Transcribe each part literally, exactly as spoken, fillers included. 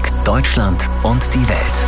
Tag Deutschland und die Welt.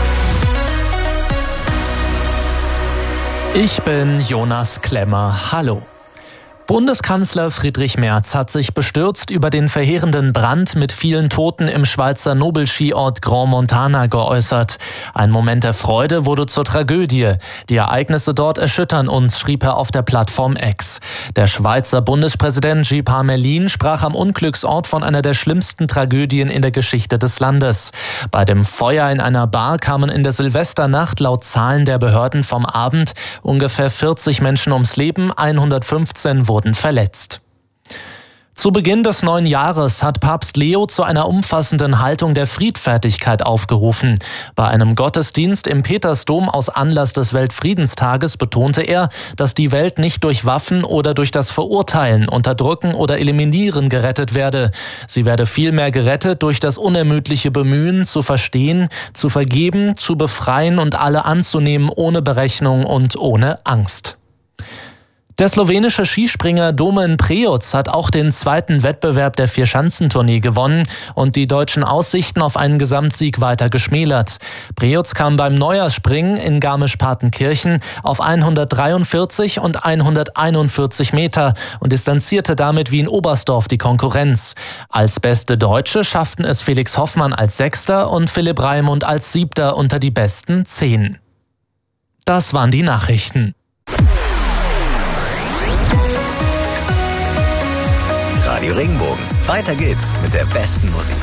Ich bin Jonas Klemmer. Hallo. Bundeskanzler Friedrich Merz hat sich bestürzt über den verheerenden Brand mit vielen Toten im Schweizer Nobelskiort Grand Montana geäußert. Ein Moment der Freude wurde zur Tragödie. Die Ereignisse dort erschüttern uns, schrieb er auf der Plattform X. Der Schweizer Bundespräsident Guy Parmelin sprach am Unglücksort von einer der schlimmsten Tragödien in der Geschichte des Landes. Bei dem Feuer in einer Bar kamen in der Silvesternacht laut Zahlen der Behörden vom Abend ungefähr vierzig Menschen ums Leben, hundertfünfzehn wurden wurden verletzt. Zu Beginn des neuen Jahres hat Papst Leo zu einer umfassenden Haltung der Friedfertigkeit aufgerufen. Bei einem Gottesdienst im Petersdom aus Anlass des Weltfriedenstages betonte er, dass die Welt nicht durch Waffen oder durch das Verurteilen, Unterdrücken oder Eliminieren gerettet werde. Sie werde vielmehr gerettet durch das unermüdliche Bemühen, zu verstehen, zu vergeben, zu befreien und alle anzunehmen ohne Berechnung und ohne Angst. Der slowenische Skispringer Domen Prejoc hat auch den zweiten Wettbewerb der Vierschanzentournee gewonnen und die deutschen Aussichten auf einen Gesamtsieg weiter geschmälert. Prejoc kam beim Neujahrsspringen in Garmisch-Partenkirchen auf hundertdreiundvierzig und hunderteinundvierzig Meter und distanzierte damit wie in Oberstdorf die Konkurrenz. Als beste Deutsche schafften es Felix Hoffmann als Sechster und Philipp Raimund als Siebter unter die besten Zehn. Das waren die Nachrichten. Radio Regenbogen. Weiter geht's mit der besten Musik.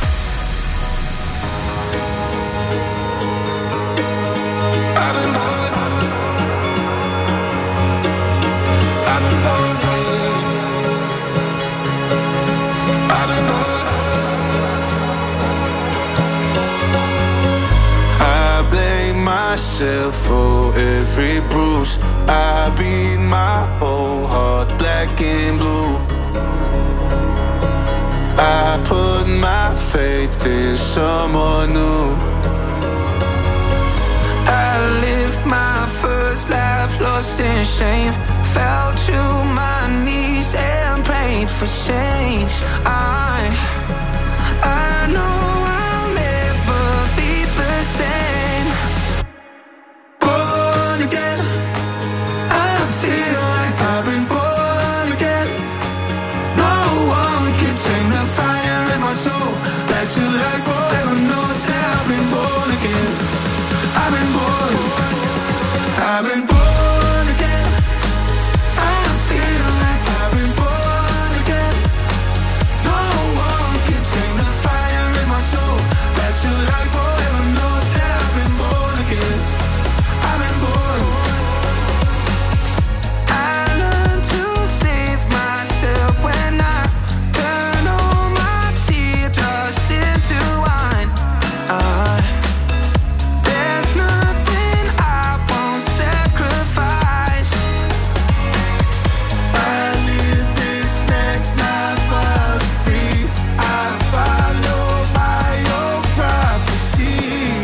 I blame myself for every bruise. I beat my whole heart black and blue. I put my faith in someone new. I lived my first life lost in shame. Fell to my knees and prayed for change. I, I know I'll never be the same. Born again, I feel like I've been born again. No one can take the fire in my soul back to life forever knows that I've been born again. I've been born, I've been born again. I feel like I've been born again. No one can take the fire in my soul back to life forever knows that I've been born again. I've been born. I learned to save myself when I turn all my teardrops into wine. Uh, there's nothing I won't sacrifice. I live this next life for free. I follow by your prophecy.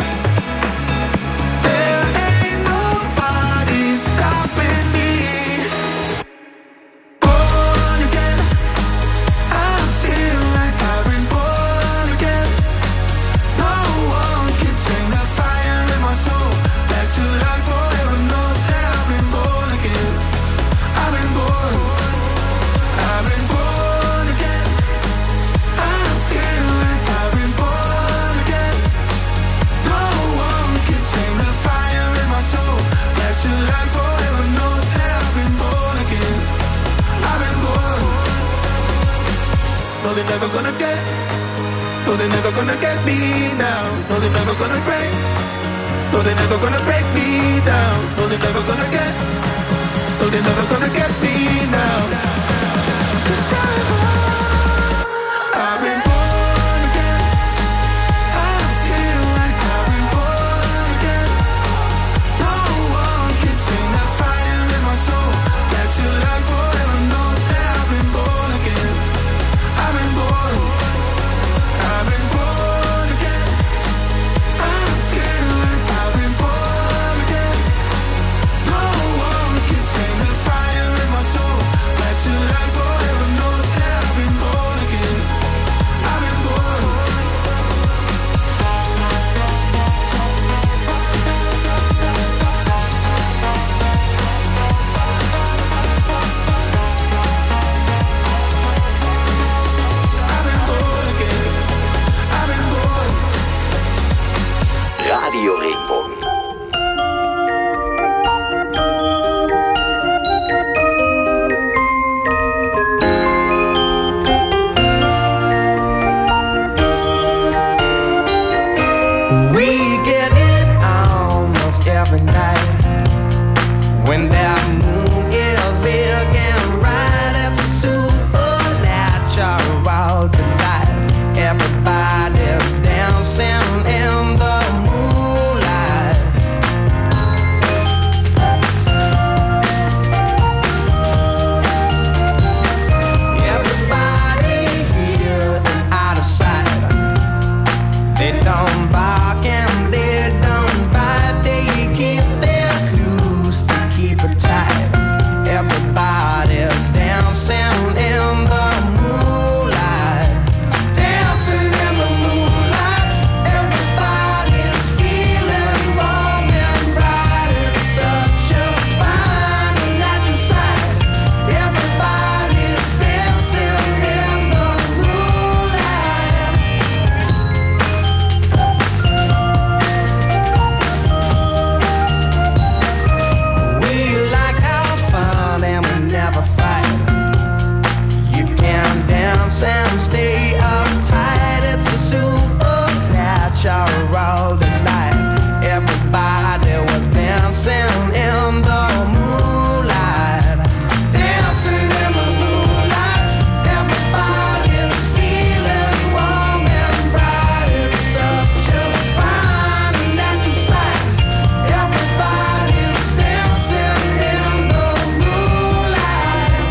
There ain't nobody stopping me. Born again, I feel like I've been born again. No one can take the fire in my soul back to life forever knows that I've been born again. I've been born, I've been born again. I feel like I've been born again. No one can take the fire in my soul back to life forever knows that I've been born again. I've been born. No, they're never gonna get. No, they're never gonna get me now. No, they're never gonna break. No, they're never gonna break me down. No, they're never gonna get. No, they're never gonna get me now. 'Cause I'm born. I've been born again. I feel like I've been born again. No one can take the fire in my soul back to life forever knows that I've been born again. I've been born. I've been born again. I feel like I've been born again. No one We get it almost every night. When that moon is big and bright, it's a supernatural delight. Everybody's dancing in the moonlight. Everybody here is out of sight. They don't bark and they don't bite. They keep their screws to keep it tight. Everybody's dancing in the moonlight. Dancing in the moonlight. Everybody's feeling warm and bright. It's such a fine and natural sight. Everybody's dancing in the moonlight. We like our fun and we never fight. You can dance and stay uptight. It's a supernatural delight. Everybody was dancing in the moonlight. Dancing in the moonlight. Everybody's feeling warm and bright. It's such a fine and natural sight. Everybody's dancing in the moonlight.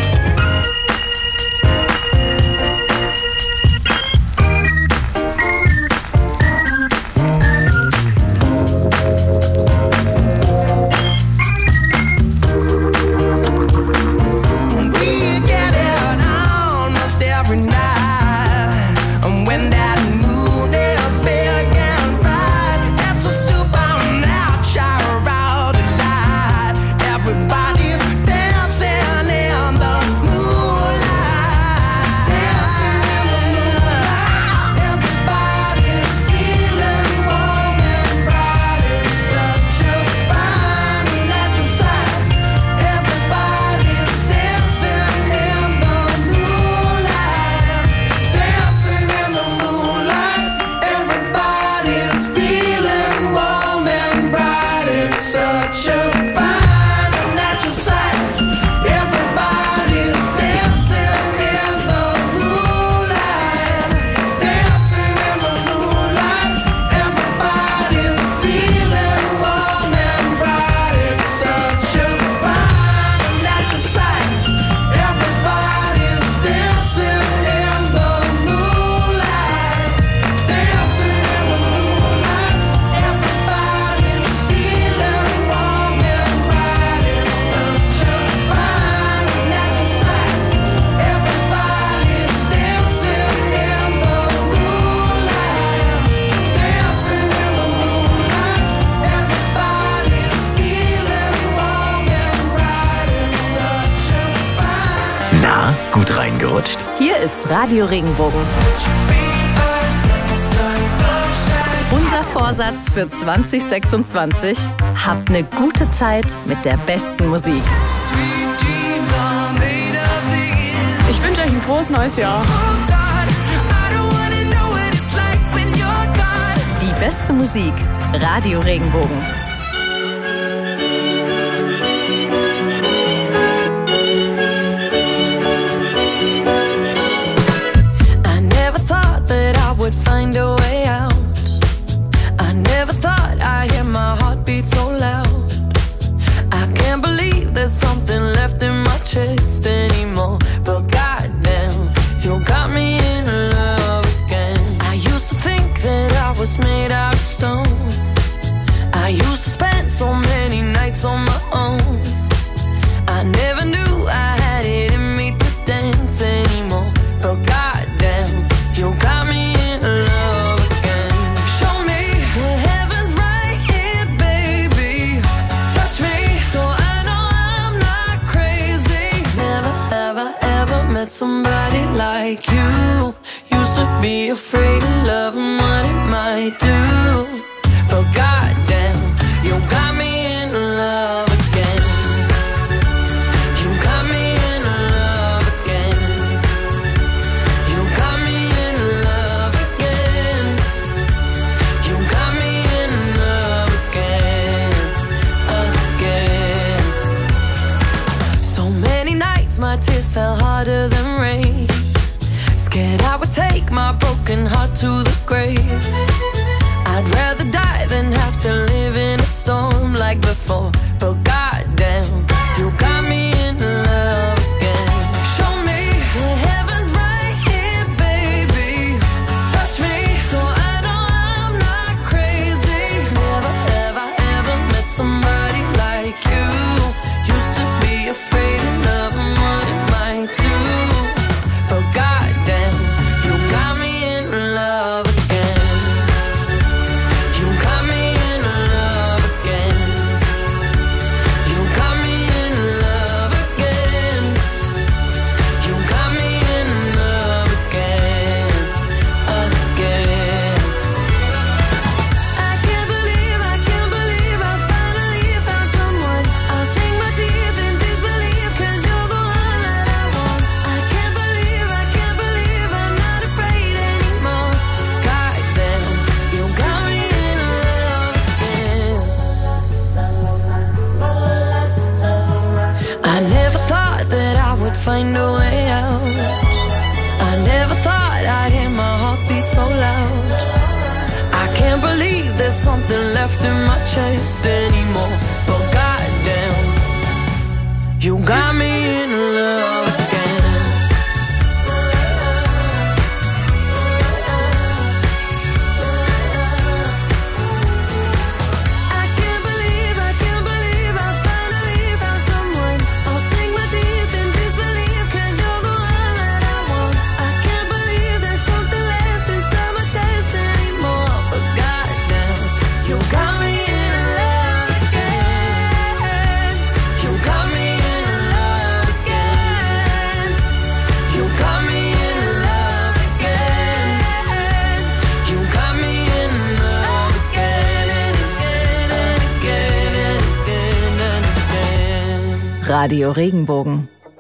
We get it almost every night. And when that moon is big and bright, it's a supernatural delight. Everybody's dancing in the moonlight. Dancing in the moonlight. Everybody's feeling warm and bright. It's such a fine and natural sight. Everybody's dancing in the moonlight. Dancing in the moonlight. Everybody's feeling warm and bright. It's such a fine and natural sight. Everybody's dancing in the moonlight. Dancing in the moonlight. Everybody's feeling warm and bright. It's such a fine and natural sight. Everybody's dancing in the moonlight. Dancing in the moonlight. Everybody's feeling warm and bright. It's such a fine and natural sight. Everybody's dancing in the moonlight. Dancing in the moonlight. Everybody's feeling warm and bright. It's such a fine. Na, gut reingerutscht? Hier ist Radio Regenbogen. Unser Vorsatz für zwanzig sechsundzwanzig: Habt eine gute Zeit mit der besten Musik. Ich wünsche euch ein frohes neues Jahr. Die beste Musik. Radio Regenbogen. I never thought that I would find a way out. I never thought I'd hear my heartbeat so loud. I can't believe there's something left in my chest anymore. But goddamn, you got me in love again. I used to think that I was made out of stone. I used to tears fell harder than rain. Scared I would take my broken heart to the grave. I'd rather die than have to live in a storm like before. But goddamn, you got me in love again. Show me the heavens right here, baby. Touch me so I know I'm not crazy. Never have I ever met somebody like you. Used to be afraid of love and what it might do. But goddamn, you got me in love again. You got me in love again. You got me in love again. You got me in love again, again. I can't believe, I can't believe I finally found someone. I'll sink my teeth in disbelief, 'cause you're the one that I want. I can't believe, I can't believe I'm not afraid anymore. Goddamn, you got me in love again. I never thought that I would find a way out. I never thought I'd hear my heartbeat so loud. I can't believe there's something left in my chest anymore. But goddamn, you got me in love again. I can't believe, I can't believe I finally found someone. I'll sink my teeth in disbelief, 'cause you're the one that I want. I can't believe there's something left inside my chest anymore. But goddamn, you got me in love again. You got me in love again. You got me in love again. You got me in love again and again and again and again and again. Radio Regenbogen.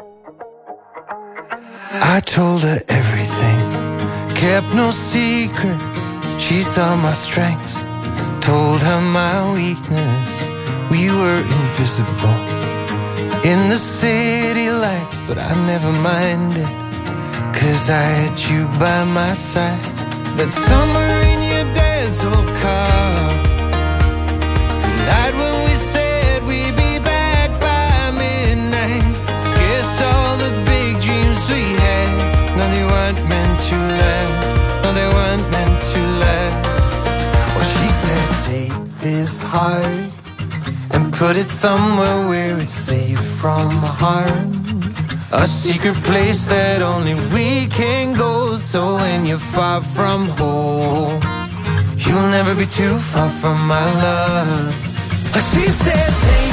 I told her everything, kept no secrets. She saw my strengths, told her my weakness. We were invisible in the city lights, but I never minded, 'cause I had you by my side. That summer in your dad's old car, you lied when we said we'd be back by midnight. Guess all the big dreams we had, no, they weren't meant to last. No, they weren't meant to last. Well, she said, take this heart and put it somewhere where it's safe from harm. A secret place that only we can go. So when you're far from home, you'll never be too far from my love. She said, take